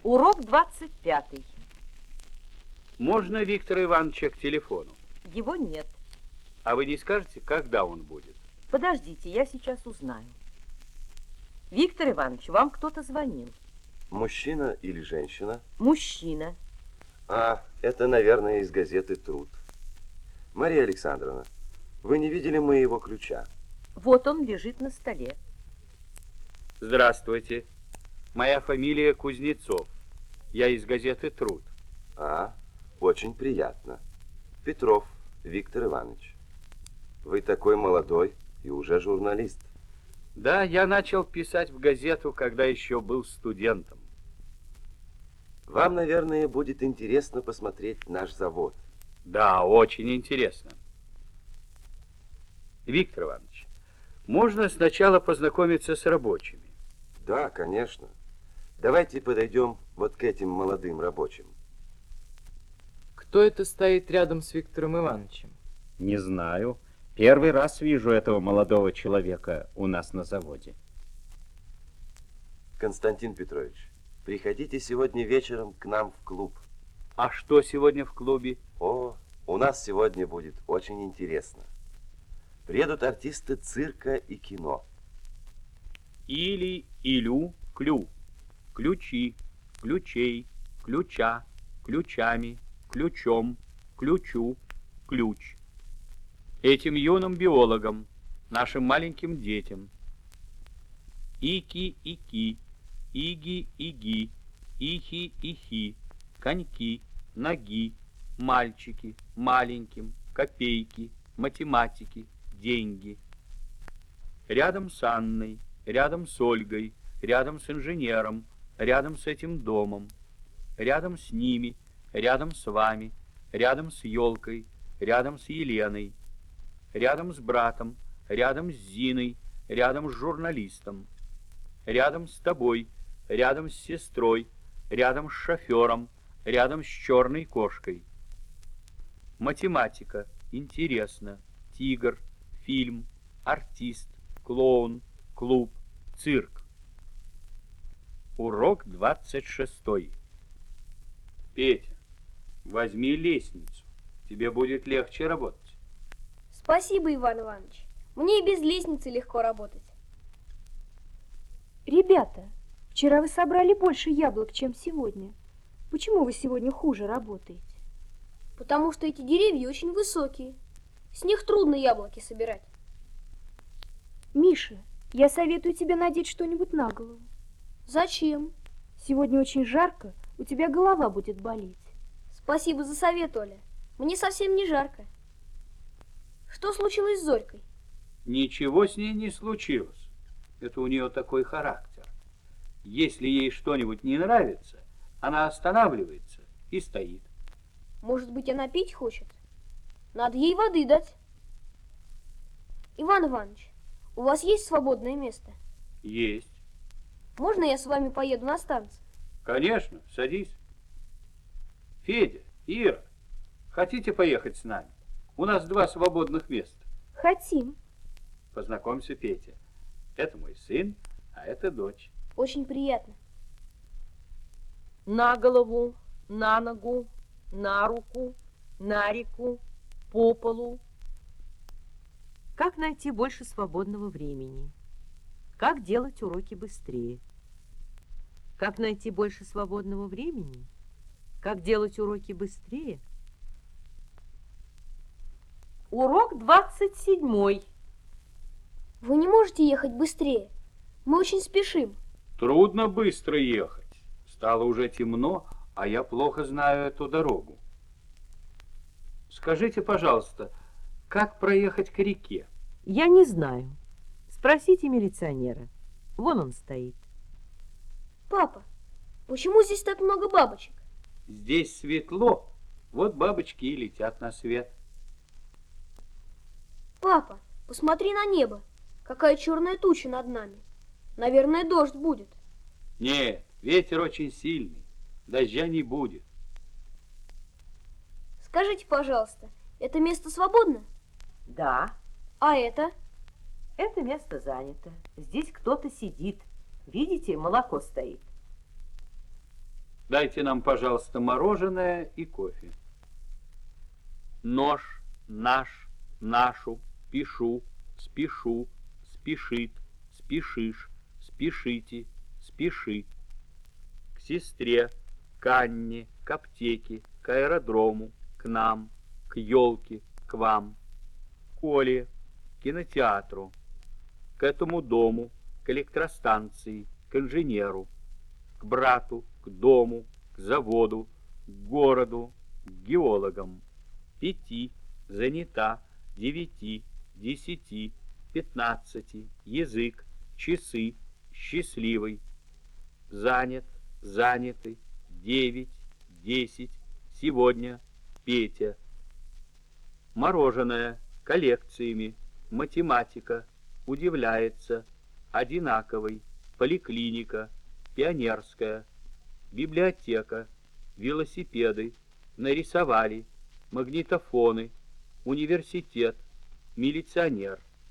Урок 25. Можно Виктора Ивановича к телефону? Его нет. А вы не скажете, когда он будет? Подождите, я сейчас узнаю. Виктор Иванович, вам кто-то звонил? Мужчина или женщина? Мужчина. А, это, наверное, из газеты «Труд». Мария Александровна, вы не видели моего ключа? Вот он лежит на столе. Здравствуйте. Моя фамилия Кузнецов. Я из газеты «Труд». А, очень приятно. Петров Виктор Иванович. Вы такой молодой и уже журналист. Да, я начал писать в газету, когда еще был студентом. Вам, наверное, будет интересно посмотреть наш завод. Да, очень интересно. Виктор Иванович, можно сначала познакомиться с рабочими? Да, конечно. Давайте подойдем вот к этим молодым рабочим. Кто это стоит рядом с Виктором Ивановичем? Не знаю. Первый раз вижу этого молодого человека у нас на заводе. Константин Петрович, приходите сегодня вечером к нам в клуб. А что сегодня в клубе? О, у нас сегодня будет очень интересно. Приедут артисты цирка и кино. Или, илю, клю. Ключи, ключей, ключа, ключами, ключом, ключу, ключ. Этим юным биологам, нашим маленьким детям. Ики-ики, иги-иги, ихи-ихи, коньки, ноги, мальчики, маленьким, копейки, математики, деньги. Рядом с Анной, рядом с Ольгой, рядом с инженером, рядом с этим домом, рядом с ними, рядом с вами, рядом с елкой, рядом с Еленой, рядом с братом, рядом с Зиной, рядом с журналистом, рядом с тобой, рядом с сестрой, рядом с шофером, рядом с черной кошкой. Математика, интересно, тигр, фильм, артист, клоун, клуб, цирк. Урок 26. Петя, возьми лестницу. Тебе будет легче работать. Спасибо, Иван Иванович. Мне и без лестницы легко работать. Ребята, вчера вы собрали больше яблок, чем сегодня. Почему вы сегодня хуже работаете? Потому что эти деревья очень высокие. С них трудно яблоки собирать. Миша, я советую тебе надеть что-нибудь на голову. Зачем? Сегодня очень жарко, у тебя голова будет болеть. Спасибо за совет, Оля. Мне совсем не жарко. Что случилось с Зорькой? Ничего с ней не случилось. Это у нее такой характер. Если ей что-нибудь не нравится, она останавливается и стоит. Может быть, она пить хочет? Надо ей воды дать. Иван Иванович, у вас есть свободное место? Есть. Можно я с вами поеду на станцию? Конечно, садись. Федя, Ира, хотите поехать с нами? У нас 2 свободных места. Хотим. Познакомься, Петя. Это мой сын, а это дочь. Очень приятно. На голову, на ногу, на руку, на реку, по полу. Как найти больше свободного времени? Как делать уроки быстрее? Как найти больше свободного времени? Как делать уроки быстрее? Урок 27. Вы не можете ехать быстрее? Мы очень спешим. Трудно быстро ехать. Стало уже темно, а я плохо знаю эту дорогу. Скажите, пожалуйста, как проехать к реке? Я не знаю. Спросите милиционера. Вон он стоит. Папа, почему здесь так много бабочек? Здесь светло, вот бабочки и летят на свет. Папа, посмотри на небо. Какая черная туча над нами. Наверное, дождь будет. Нет, ветер очень сильный, дождя не будет. Скажите, пожалуйста, это место свободно? Да, А это? это место занято. Здесь кто-то сидит. Видите, молоко стоит. Дайте нам, пожалуйста, мороженое и кофе. Нож, наш, нашу, пишу, спешу, спешит, спешишь, спешите, спеши. К сестре, к Анне, к аптеке, к аэродрому, к нам, к елке, к вам. К Оле, к кинотеатру, к этому дому, к электростанции, к инженеру, к брату, к дому, к заводу, к городу, к геологам. 5, занята, 9, 10, 15, язык, часы, счастливый. Занят, заняты, 9, 10, сегодня, Петя. Мороженое, коллекциями, математика, удивляется, одинаковый, поликлиника, пионерская, библиотека, велосипеды, нарисовали, магнитофоны, университет, милиционер.